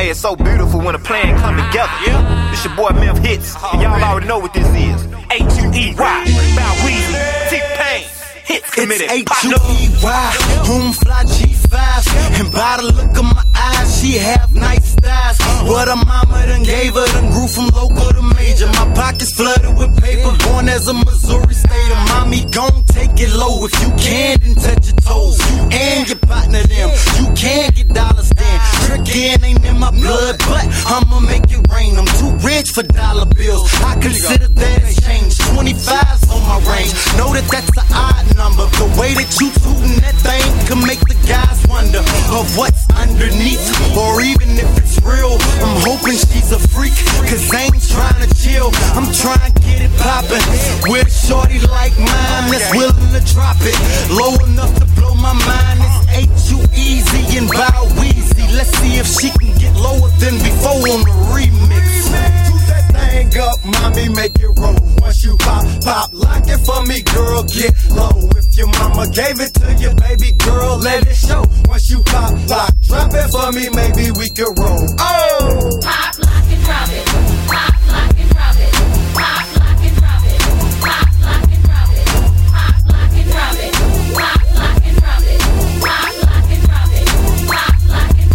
Hey, it's so beautiful when a plan come together. This your boy Memph Hits, and y'all already know what this is. H-U-E-Y, Bow Weezy, T-Pain, Hits committed. It's H-U-E-Y, home fly G5, and by the look of my eyes, she have nice thighs. What her mama done gave her, done grew from local to major. My pockets flooded with paper, born as a Missouri stater. Mommy gon' take it low if you can, then touch your toes. You and your partner them, you can get dollars then. Trickin' ain't in my blood, but I'ma make it rain. I'm too rich for dollar bills, I consider that change. 25's on my range, know that that's an odd number. The way that you tootin' that thing can make the guys wonder of what's underneath, or even if it's real. I'm hoping she's a freak, cause I ain't trying to chill. I'm trying to get it poppin' with a shorty like mine that's willing to drop it low enough to blow my mind. It's H-U-Easy and Bow Weezy. Let's see if she can get lower than before on the remix. Shoot that thing up, mommy, make it roll. Once you pop, lock it for me, girl, get low. If your mama gave it to you, baby girl, let it show. Once you pop, drop it for me, maybe we could roll. Oh! Pop, lock, and drop it. Pop, lock, and drop it. Pop, lock, and drop it. Pop, lock, and drop it. Pop, lock, and drop it. Pop, lock, and drop it. Pop, lock, and drop it. Pop, lock, and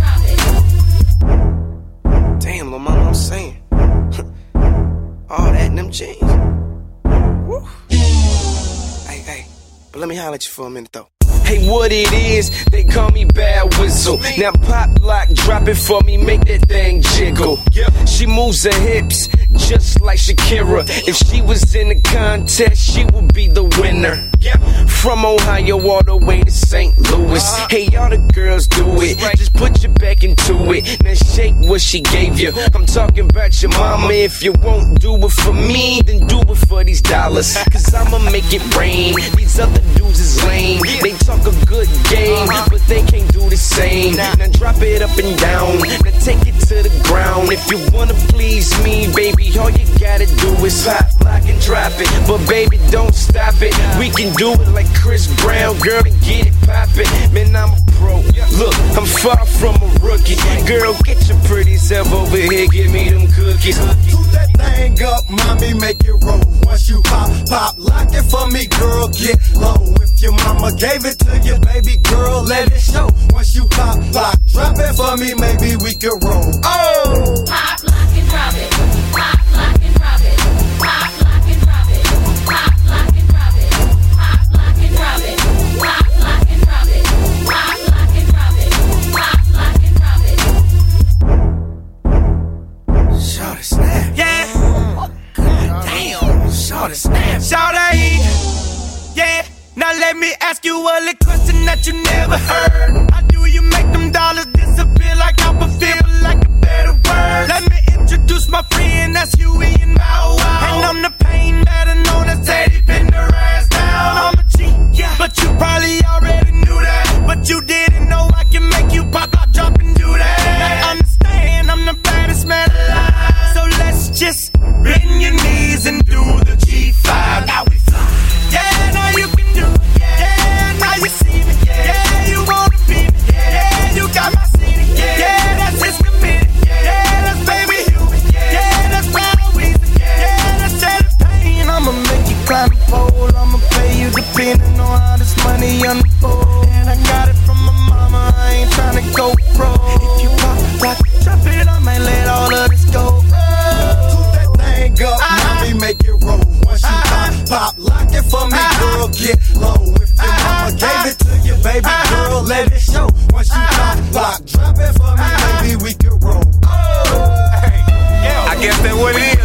drop it. Damn, little mama, I'm saying. All that in them jeans. Woo. Hey, but let me holler at you for a minute though. Hey, what it is, they call me Bad Whistle. Now pop, lock, drop it for me, make that thing jiggle. She moves her hips just like Shakira. If she was in the contest, she would be the winner. From Ohio all the way to St. Louis. Hey, all the girls do it, just put your back into it. Now shake what she gave you. I'm talking about your mama. If you won't do it for me, then do it for these dollars. Cause I'ma make it rain. These other dudes is lame. They talk a good game, but they can't do the same. Now drop it up and down, now take it to the ground. If you wanna please me, baby, all you gotta do is pop, lock, and drop it. But baby, don't stop it. We can do it like Chris Brown, girl, and get it poppin'. Man, I'm a pro. Look, I'm far from a rookie. Girl, get your pretty self over here, give me them cookies. Shoot that thing up, mommy, make it roll. Once you pop, lock it for me, girl, get low. If your mama gave it to you, baby girl, let it show. Once you pop, drop it for me, maybe we could roll. Oh! Pop, lock, and drop it. Pop, lock, and drop it. Pop, lock, and drop it. Pop, lock, and drop it. Pop, lock, and drop it. Pop, lock, and drop it. Pop, lock, and drop it. Pop, lock, and drop it. Shawty snap. Yeah. God damn. Shawty snap. Shawty, yeah. Now let me ask you a little question that you never heard. How do you make them dollars disappear like Copperfield, like a better word? Let me introduce my friend, that's Huey and Bow Wow. And I'm the pain, better known as Teddy, pin the ass down. I'm a G, yeah, but you probably already knew that. But you didn't know I can make you pop, lock, drop, and do that. Now understand, I'm the baddest man alive. So let's just bend your knees and do the G5. Now we fly. Yeah, now you can do it. Yeah, now you see me. Yeah, you wanna be me. Yeah, you got my CD. Yeah, that's his committed. Yeah, that's baby Huey. Yeah, that's Bow Weezy. Yeah, that's Teddy Payne. I'ma make you climb the pole. I'ma pay you depending on how this money unfolds. And I got it from my mama. I ain't tryna go pro. If you pop, lock, drop it, I might let all of this go. Shoot that thing up, mommy, make it roll. Once you pop, lock it for me, girl, get low. If your mama gave it to you, baby girl, let it show. Once you pop, drop it for me, maybe we could roll. Oh. I guess that's what it is.